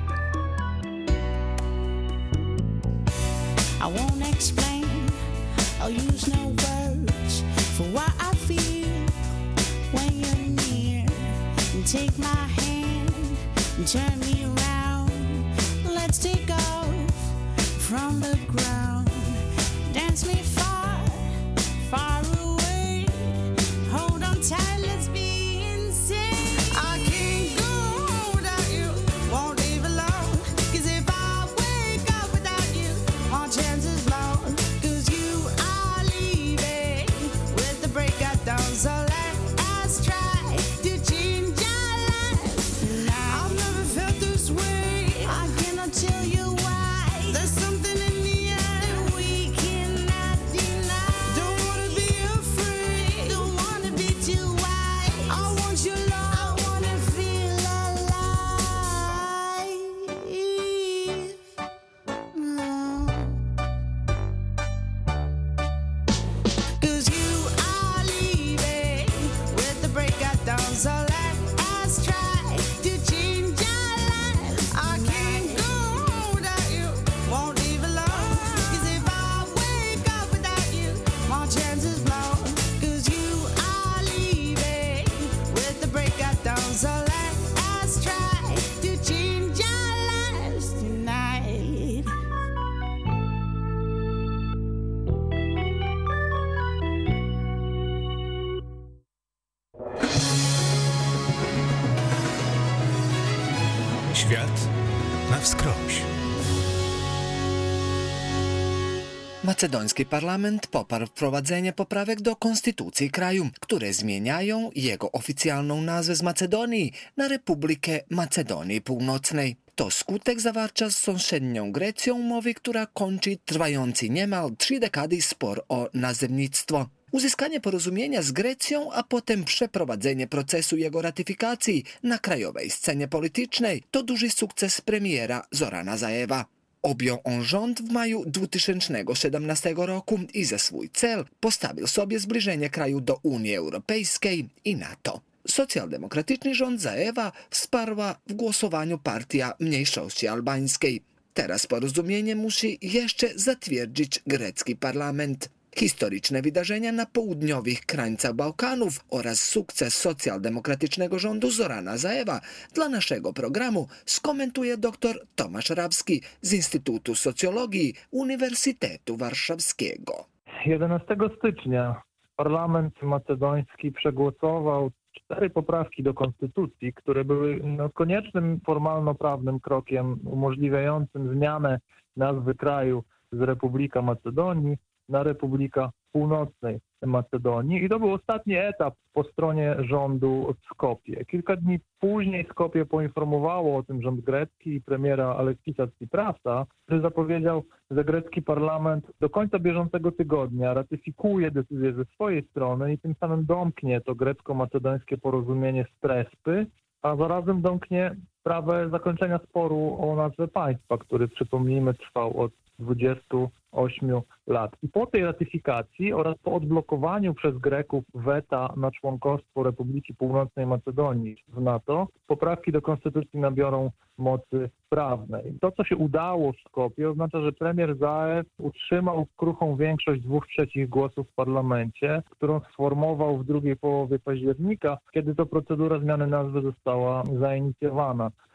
I won't explain, I'll use no words for what I feel when you're near. And take my hand and turn me around. Let's take off from the ground. Dance me far, far away. Hold on tight, let's be insane. I can't go home without you, won't leave alone. 'Cause if I wake up without you, my chance is blown. 'Cause you are leaving with the break of dawn. So let us try to change our lives tonight. I've never felt this way, I cannot tell you why. There's something in the air that we cannot deny. Don't wanna be afraid, don't wanna be too wide. I want your love, I wanna feel alive. Oh. 'Cause you are leaving with the break of dawn. So let us try to change our lives. I can't go home without you, won't leave alone. 'Cause if I wake up without you, my chance is blown. 'Cause you are leaving with the break of dawn. So let us try to change our lives tonight. Świat na wskroś. Macedoński parlament poparł wprowadzenie poprawek do konstytucji kraju, które zmieniają jego oficjalną nazwę z Macedonii na Republikę Macedonii Północnej. To skutek zawarcia z sąsiednią Grecją umowy, która kończy trwający niemal 3 dekady spor o nazewnictwo. Uzyskanie porozumienia z Grecją, a potem przeprowadzenie procesu jego ratyfikacji na krajowej scenie politycznej to duży sukces premiera Zorana Zaeva. Objął on rząd w maju 2017 roku i za swój cel postawił sobie zbliżenie kraju do Unii Europejskiej i NATO. Socjaldemokratyczny rząd Zaeva wsparła w głosowaniu partia mniejszości albańskiej. Teraz porozumienie musi jeszcze zatwierdzić grecki parlament. Historyczne wydarzenia na południowych krańcach Bałkanów oraz sukces socjaldemokratycznego rządu Zorana Zaeva dla naszego programu skomentuje dr Tomasz Rawski z Instytutu Socjologii Uniwersytetu Warszawskiego. 11 stycznia parlament macedoński przegłosował 4 poprawki do konstytucji, które były koniecznym formalno-prawnym krokiem umożliwiającym zmianę nazwy kraju z Republika Macedonii na Republika Północnej Macedonii. I to był ostatni etap po stronie rządu w Skopje. Kilka dni później Skopje poinformowało o tym rząd grecki i premiera Alexisa Tsiprasa, który zapowiedział, że grecki parlament do końca bieżącego tygodnia ratyfikuje decyzję ze swojej strony i tym samym domknie to grecko-macedońskie porozumienie z Prespy, a zarazem domknie sprawę zakończenia sporu o nazwę państwa, który, przypomnijmy, trwał od 28 lat. I po tej ratyfikacji oraz po odblokowaniu przez Greków weta na członkostwo Republiki Północnej Macedonii w NATO, poprawki do konstytucji nabiorą mocy prawnej. To, co się udało w Skopie, oznacza, że premier Zaev utrzymał kruchą większość 2/3 głosów w parlamencie, którą sformował w drugiej połowie października, kiedy to procedura zmiany nazwy została zainicjowana.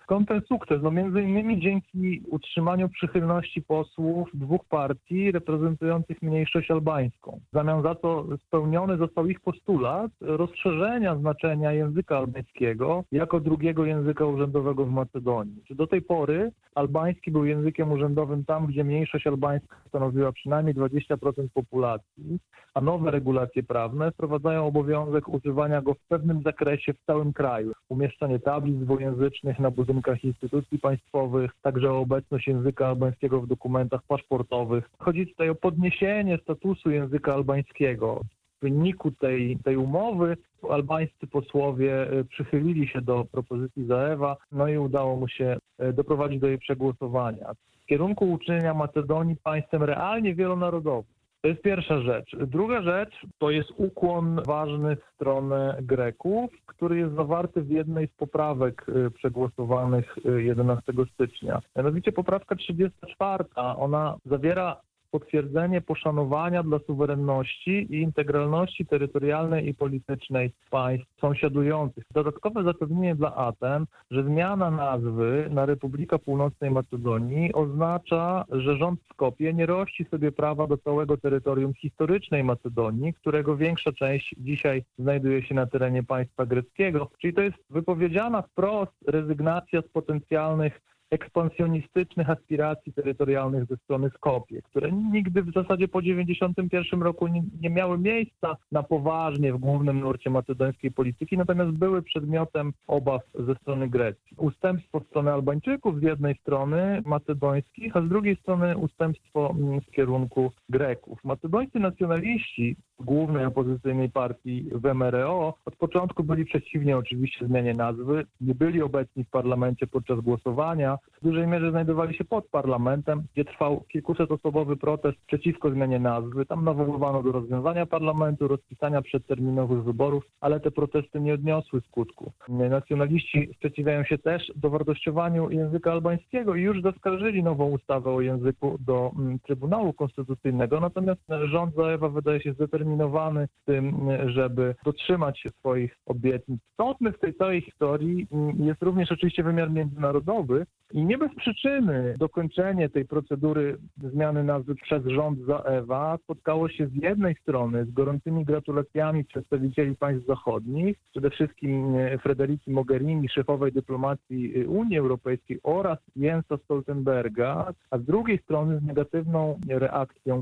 Skąd ten sukces? No między innymi dzięki utrzymaniu przychylności posłów dwóch partii reprezentujących mniejszość albańską. W zamian za to spełniony został ich postulat rozszerzenia znaczenia języka albańskiego jako drugiego języka urzędowego w Macedonii. Do tej pory albański był językiem urzędowym tam, gdzie mniejszość albańska stanowiła przynajmniej 20% populacji, a nowe regulacje prawne wprowadzają obowiązek używania go w pewnym zakresie w całym kraju. Umieszczanie tablic dwujęzycznych na budynkach instytucji państwowych, także o obecność języka albańskiego w dokumentach paszportowych. Chodzi tutaj o podniesienie statusu języka albańskiego. W wyniku tej umowy albańscy posłowie przychylili się do propozycji Zaewa, no i udało mu się doprowadzić do jej przegłosowania. W kierunku uczynienia Macedonii państwem realnie wielonarodowym. To jest pierwsza rzecz. Druga rzecz to jest ukłon ważny w stronę Greków, który jest zawarty w jednej z poprawek przegłosowanych 11 stycznia. Mianowicie poprawka 34. Ona zawiera potwierdzenie poszanowania dla suwerenności i integralności terytorialnej i politycznej państw sąsiadujących. Dodatkowe zapewnienie dla Aten, że zmiana nazwy na Republika Północnej Macedonii oznacza, że rząd w Skopie nie rości sobie prawa do całego terytorium historycznej Macedonii, którego większa część dzisiaj znajduje się na terenie państwa greckiego. Czyli to jest wypowiedziana wprost rezygnacja z potencjalnych ekspansjonistycznych aspiracji terytorialnych ze strony Skopie, które nigdy w zasadzie po 1991 roku nie miały miejsca na poważnie w głównym nurcie macedońskiej polityki, natomiast były przedmiotem obaw ze strony Grecji. Ustępstwo w stronę Albańczyków z jednej strony macedońskich, a z drugiej strony ustępstwo w kierunku Greków. Macedońscy nacjonaliści głównej opozycyjnej partii w MRO od początku byli przeciwni oczywiście zmianie nazwy, nie byli obecni w parlamencie podczas głosowania, w dużej mierze znajdowali się pod parlamentem, gdzie trwał kilkusetosobowy protest przeciwko zmianie nazwy. Tam nawoływano do rozwiązania parlamentu, rozpisania przedterminowych wyborów, ale te protesty nie odniosły skutku. Nacjonaliści sprzeciwiają się też dowartościowaniu języka albańskiego i już zaskarżyli nową ustawę o języku do Trybunału Konstytucyjnego, natomiast rząd Zaewa wydaje się zdeterminowany w tym, żeby dotrzymać się swoich obietnic. Istotny w tej całej historii jest również oczywiście wymiar międzynarodowy i nie bez przyczyny dokończenie tej procedury zmiany nazwy przez rząd Zaewa spotkało się z jednej strony z gorącymi gratulacjami przedstawicieli państw zachodnich, przede wszystkim Federici Mogherini, szefowej dyplomacji Unii Europejskiej oraz Jensa Stoltenberga, a z drugiej strony z negatywną reakcją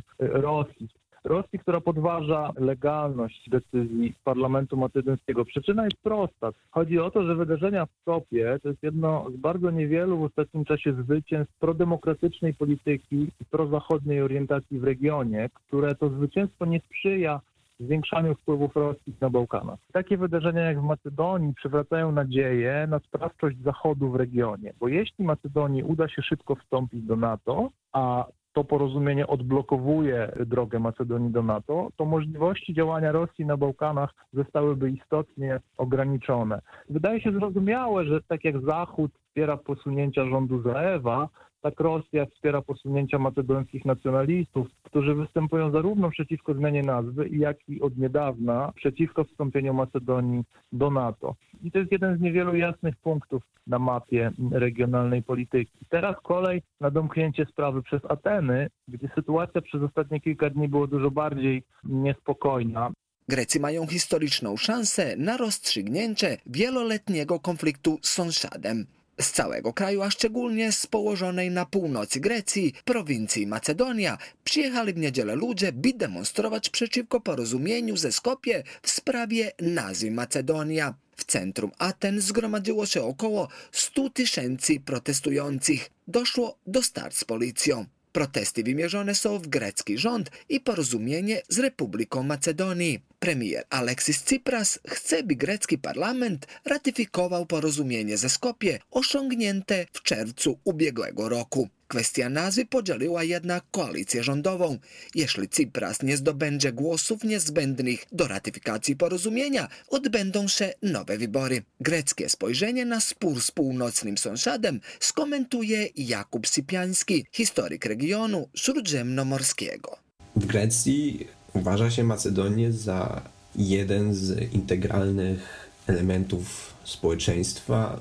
Rosji, która podważa legalność decyzji parlamentu macedońskiego. Przyczyna jest prosta. Chodzi o to, że wydarzenia w Skopie to jest jedno z bardzo niewielu w ostatnim czasie zwycięstw prodemokratycznej polityki i prozachodniej orientacji w regionie, które to zwycięstwo nie sprzyja zwiększaniu wpływów Rosji na Bałkanach. Takie wydarzenia jak w Macedonii przywracają nadzieję na sprawczość Zachodu w regionie, bo jeśli Macedonii uda się szybko wstąpić do NATO, a to porozumienie odblokowuje drogę Macedonii do NATO, to możliwości działania Rosji na Bałkanach zostałyby istotnie ograniczone. Wydaje się zrozumiałe, że tak jak Zachód wspiera posunięcia rządu Zaewa, tak Rosja wspiera posunięcia macedońskich nacjonalistów, którzy występują zarówno przeciwko zmianie nazwy, jak i od niedawna przeciwko wstąpieniu Macedonii do NATO. I to jest jeden z niewielu jasnych punktów na mapie regionalnej polityki. Teraz kolej na domknięcie sprawy przez Ateny, gdzie sytuacja przez ostatnie kilka dni była dużo bardziej niespokojna. Grecy mają historyczną szansę na rozstrzygnięcie wieloletniego konfliktu z sąsiadem. Z całego kraju, a szczególnie z położonej na północy Grecji, prowincji Macedonia, przyjechali w niedzielę ludzie, by demonstrować przeciwko porozumieniu ze Skopie w sprawie nazwy Macedonia. W centrum Aten zgromadziło się około 100 000 protestujących. Doszło do starć z policją. Protesty wymierzone są w grecki rząd i porozumienie z Republiką Macedonii. Premier Alexis Tsipras chce, by grecki parlament ratyfikował porozumienie ze Skopie osiągnięte w czerwcu ubiegłego roku. Kwestia nazwy podzieliła jednak koalicję rządową. Jeśli Tsipras nie zdobędzie głosów niezbędnych do ratyfikacji porozumienia, odbędą się nowe wybory. Greckie spojrzenie na spór z północnym sąsiadem skomentuje Jakub Sypiański, historyk regionu śródziemnomorskiego. W Grecji uważa się Macedonię za jeden z integralnych elementów społeczeństwa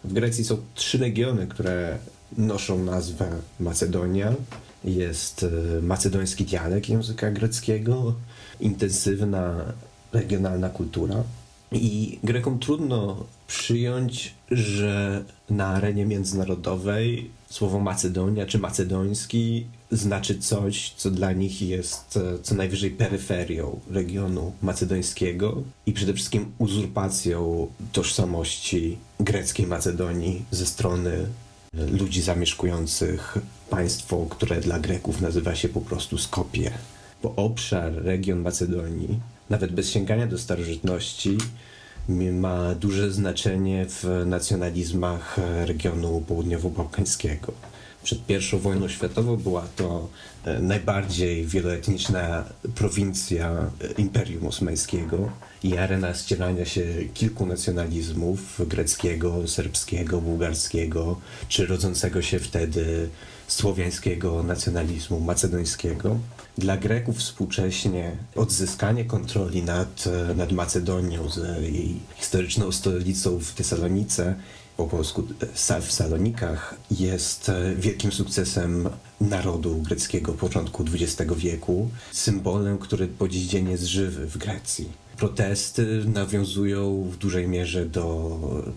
W Grecji są 3 regiony, które noszą nazwę Macedonia. Jest macedoński dialekt języka greckiego, intensywna regionalna kultura. I Grekom trudno przyjąć, że na arenie międzynarodowej słowo Macedonia czy macedoński znaczy coś, co dla nich jest co najwyżej peryferią regionu macedońskiego i przede wszystkim uzurpacją tożsamości greckiej Macedonii ze strony ludzi zamieszkujących państwo, które dla Greków nazywa się po prostu Skopje. Bo obszar, region Macedonii, nawet bez sięgania do starożytności, ma duże znaczenie w nacjonalizmach regionu południowo-bałkańskiego. Przed I wojną światową była to najbardziej wieloetniczna prowincja Imperium Osmańskiego i arena ścierania się kilku nacjonalizmów: greckiego, serbskiego, bułgarskiego, czy rodzącego się wtedy słowiańskiego nacjonalizmu macedońskiego. Dla Greków współcześnie odzyskanie kontroli nad Macedonią, z jej historyczną stolicą w Tesalonice, po polsku w Salonikach, jest wielkim sukcesem narodu greckiego początku XX wieku, symbolem, który po dziś dzień jest żywy w Grecji. Protesty nawiązują w dużej mierze do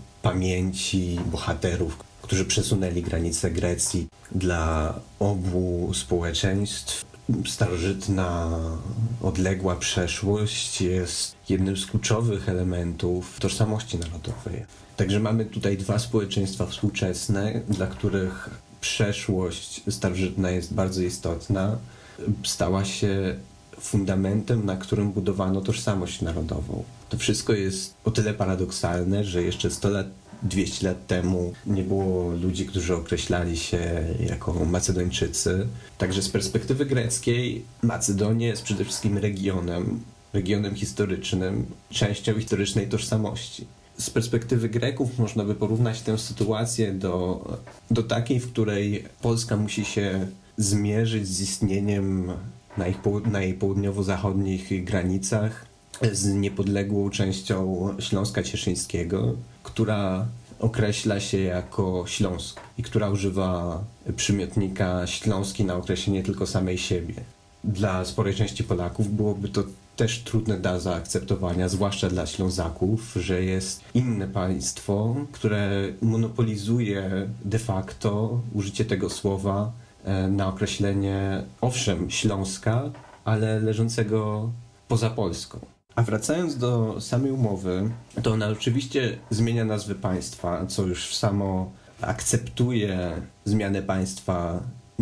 pamięci bohaterów, którzy przesunęli granice Grecji. Dla obu społeczeństw starożytna, odległa przeszłość jest jednym z kluczowych elementów tożsamości narodowej. Także mamy tutaj 2 społeczeństwa współczesne, dla których przeszłość starożytna jest bardzo istotna. Stała się fundamentem, na którym budowano tożsamość narodową. To wszystko jest o tyle paradoksalne, że jeszcze 100 lat, 200 lat temu nie było ludzi, którzy określali się jako Macedończycy. Także z perspektywy greckiej Macedonia jest przede wszystkim regionem historycznym, częścią historycznej tożsamości. Z perspektywy Greków można by porównać tę sytuację do takiej, w której Polska musi się zmierzyć z istnieniem na jej południowo-zachodnich granicach z niepodległą częścią Śląska Cieszyńskiego, która określa się jako Śląsk i która używa przymiotnika śląski na określenie tylko samej siebie. Dla sporej części Polaków byłoby to też trudne do zaakceptowania, zwłaszcza dla Ślązaków, że jest inne państwo, które monopolizuje de facto użycie tego słowa na określenie, owszem, Śląska, ale leżącego poza Polską. A wracając do samej umowy, to ona oczywiście zmienia nazwy państwa, co już samo akceptuje zmianę państwa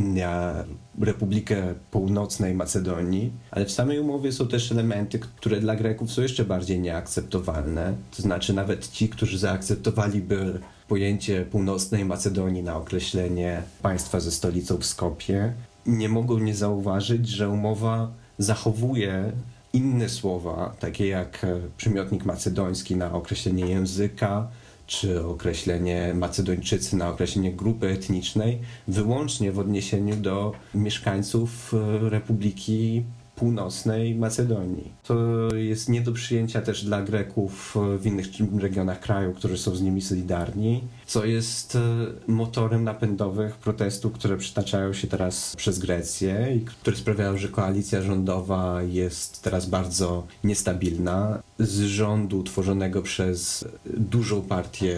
na Republikę Północnej Macedonii, ale w samej umowie są też elementy, które dla Greków są jeszcze bardziej nieakceptowalne. To znaczy nawet ci, którzy zaakceptowaliby pojęcie Północnej Macedonii na określenie państwa ze stolicą w Skopje, nie mogą nie zauważyć, że umowa zachowuje inne słowa, takie jak przymiotnik macedoński na określenie języka, czy określenie Macedończycy na określenie grupy etnicznej, wyłącznie w odniesieniu do mieszkańców Republiki Północnej Macedonii. To jest nie do przyjęcia też dla Greków w innych regionach kraju, którzy są z nimi solidarni, co jest motorem napędowym protestów, które przytaczają się teraz przez Grecję i które sprawiają, że koalicja rządowa jest teraz bardzo niestabilna. Z rządu tworzonego przez dużą partię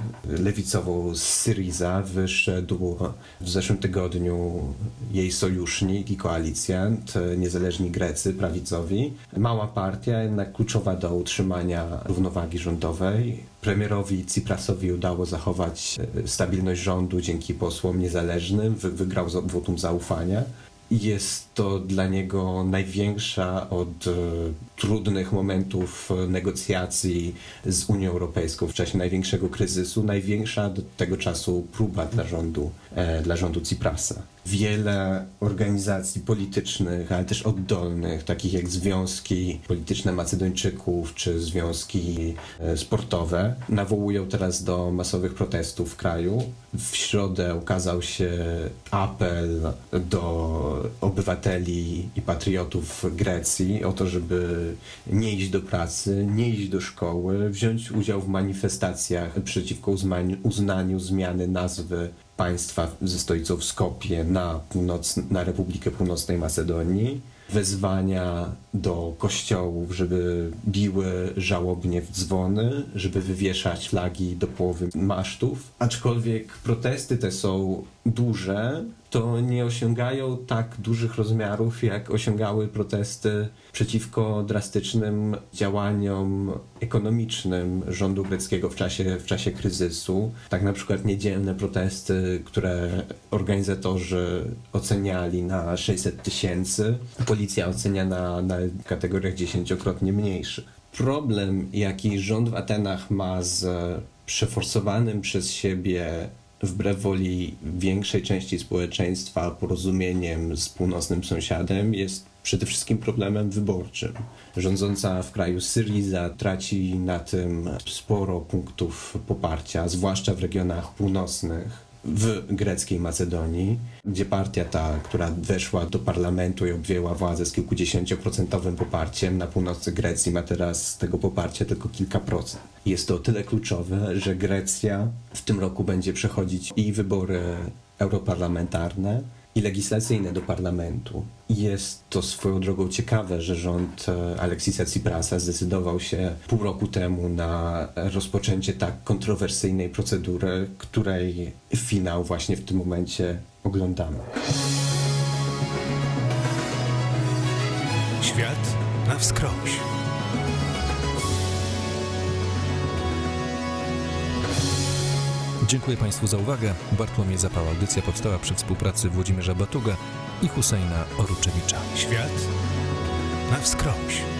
lewicową z Syriza wyszedł w zeszłym tygodniu jej sojusznik i koalicjant, niezależni Grecy, prawicowi. Mała partia, jednak kluczowa do utrzymania równowagi rządowej. Premierowi Tsiprasowi udało zachować stabilność rządu dzięki posłom niezależnym, wygrał wotum zaufania. Jest to dla niego największa od trudnych momentów negocjacji z Unią Europejską w czasie największego kryzysu, największa do tego czasu próba dla rządu Tsiprasa. Wiele organizacji politycznych, ale też oddolnych, takich jak związki polityczne Macedończyków czy związki sportowe, nawołują teraz do masowych protestów w kraju. W środę ukazał się apel do obywateli i patriotów Grecji o to, żeby nie iść do pracy, nie iść do szkoły, wziąć udział w manifestacjach przeciwko uznaniu zmiany nazwy państwa ze stolicą w Skopje na Republikę Północnej Macedonii. Wezwania do kościołów, żeby biły żałobnie w dzwony, żeby wywieszać flagi do połowy masztów. Aczkolwiek protesty te są duże, to nie osiągają tak dużych rozmiarów, jak osiągały protesty przeciwko drastycznym działaniom ekonomicznym rządu greckiego w czasie kryzysu. Tak na przykład niedzielne protesty, które organizatorzy oceniali na 600 000, policja ocenia na kategoriach 10-krotnie mniejszych. Problem, jaki rząd w Atenach ma z przeforsowanym przez siebie wbrew woli większej części społeczeństwa porozumieniem z północnym sąsiadem, jest przede wszystkim problemem wyborczym. Rządząca w kraju Syriza traci na tym sporo punktów poparcia, zwłaszcza w regionach północnych, w greckiej Macedonii, gdzie partia ta, która weszła do parlamentu i objęła władzę z kilkudziesięcioprocentowym poparciem, na północy Grecji ma teraz tego poparcia tylko kilka procent. Jest to o tyle kluczowe, że Grecja w tym roku będzie przechodzić i wybory europarlamentarne, i legislacyjne do parlamentu. Jest to swoją drogą ciekawe, że rząd Aleksisa Tsiprasa zdecydował się pół roku temu na rozpoczęcie tak kontrowersyjnej procedury, której finał właśnie w tym momencie oglądamy. Świat na wskroś. Dziękuję Państwu za uwagę. Bartłomiej Zapał. Audycja powstała przy współpracy Włodzimierza Batuga i Husseina Oruczewicza. Świat na wskroś.